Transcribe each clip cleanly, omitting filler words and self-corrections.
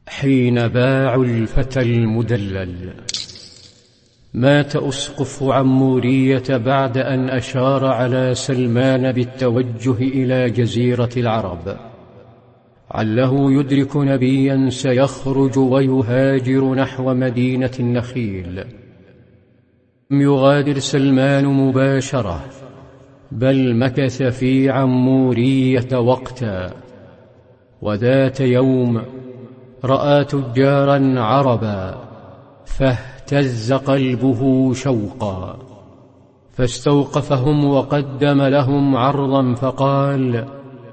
حين باعوا الفتى المدلل. مات أسقف عمورية بعد أن أشار على سلمان بالتوجه إلى جزيرة العرب، عله يدرك نبيا سيخرج ويهاجر نحو مدينة النخيل. لم يغادر سلمان مباشرة، بل مكث في عمورية وقتا. وذات يوم رأى تجارا عربا فاهتز قلبه شوقا، فاستوقفهم وقدم لهم عرضا فقال: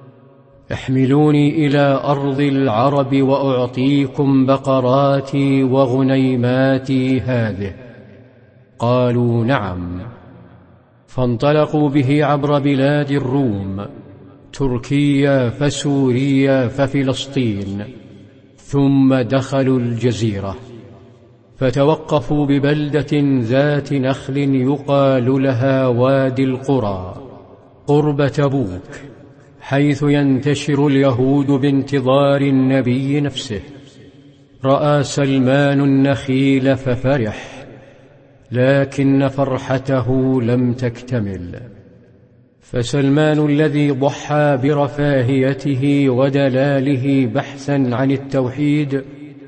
احملوني إلى أرض العرب وأعطيكم بقراتي وغنيماتي هذه. قالوا: نعم. فانطلقوا به عبر بلاد الروم، تركيا فسوريا ففلسطين، ثم دخلوا الجزيرة، فتوقفوا ببلدة ذات نخل يقال لها وادي القرى قرب تبوك، حيث ينتشر اليهود بانتظار النبي نفسه. رأى سلمان النخيل ففرح، لكن فرحته لم تكتمل. فسلمان الذي ضحى برفاهيته ودلاله بحثا عن التوحيد،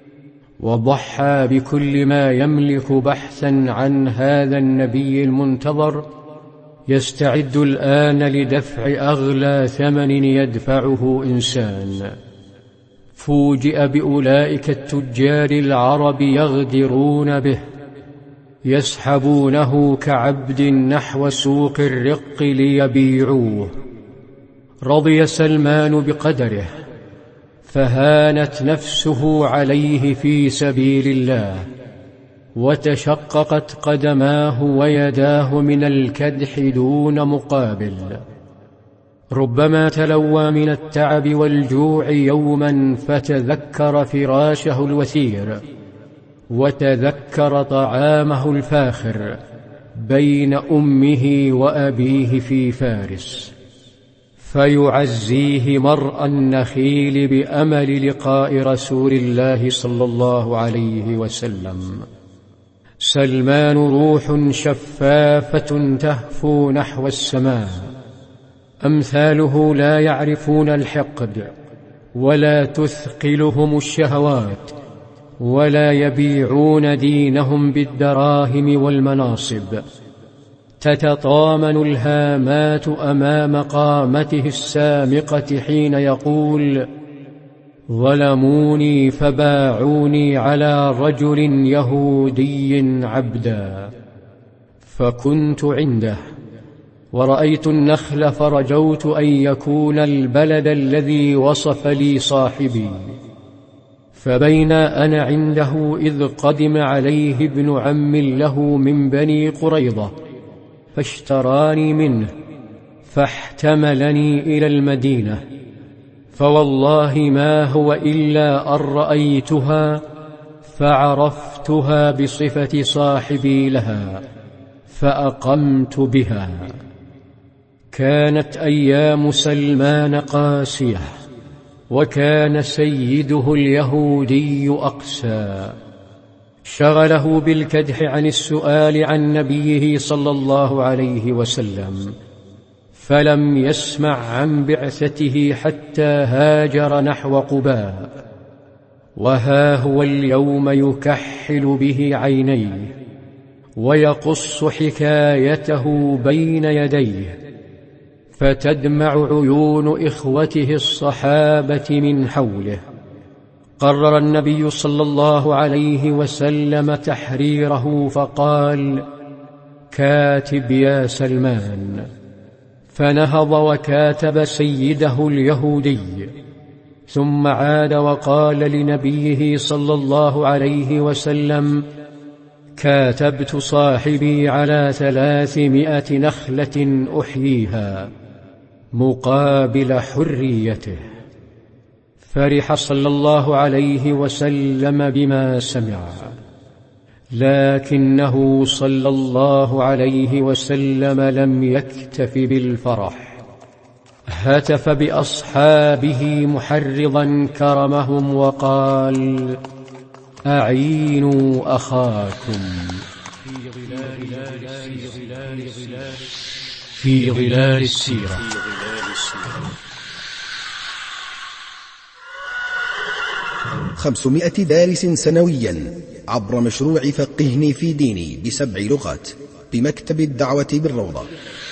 وضحى بكل ما يملك بحثا عن هذا النبي المنتظر، يستعد الآن لدفع أغلى ثمن يدفعه إنسان. فوجئ بأولئك التجار العرب يغدرون به، يسحبونه كعبد نحو سوق الرق ليبيعوه. رضي سلمان بقدره، فهانت نفسه عليه في سبيل الله، وتشققت قدماه ويداه من الكدح دون مقابل. ربما تلوى من التعب والجوع يوما فتذكر فراشه الوثير، وتذكر طعامه الفاخر بين أمه وأبيه في فارس، فيعزيه مرء النخيل بأمل لقاء رسول الله صلى الله عليه وسلم. سلمان روح شفافة تهفو نحو السماء، أمثاله لا يعرفون الحقد، ولا تثقلهم الشهوات، ولا يبيعون دينهم بالدراهم والمناصب. تتطامن الهامات أمام قامته السامقة حين يقول: ظلموني فباعوني على رجل يهودي عبدا. فكنت عنده ورأيت النخل فرجوت أن يكون البلد الذي وصف لي صاحبي. فبين أنا عنده إذ قدم عليه ابن عم له من بني قريظة، فاشتراني منه فاحتملني إلى المدينة. فوالله ما هو إلا أن رأيتها فعرفتها بصفة صاحبي لها فأقمت بها. كانت أيام سلمان قاسية، وكان سيده اليهودي أقسى، شغله بالكدح عن السؤال عن نبيه صلى الله عليه وسلم، فلم يسمع عن بعثته حتى هاجر نحو قباء. وها هو اليوم يكحل به عينيه ويقص حكايته بين يديه، فتدمع عيون إخوته الصحابة من حوله. قرر النبي صلى الله عليه وسلم تحريره فقال: كاتب يا سلمان. فنهض وكاتب سيده اليهودي، ثم عاد وقال لنبيه صلى الله عليه وسلم: كاتبت صاحبي على 300 نخلة أحييها مقابل حريته. فرح صلى الله عليه وسلم بما سمع، لكنه صلى الله عليه وسلم لم يكتف بالفرح، هتف بأصحابه محرضا كرمهم وقال: أعينوا أخاكم في ظلال السيرة. 500 دارس سنويا عبر مشروع فقهني في ديني ب7 لغات بمكتب الدعوة بالروضة.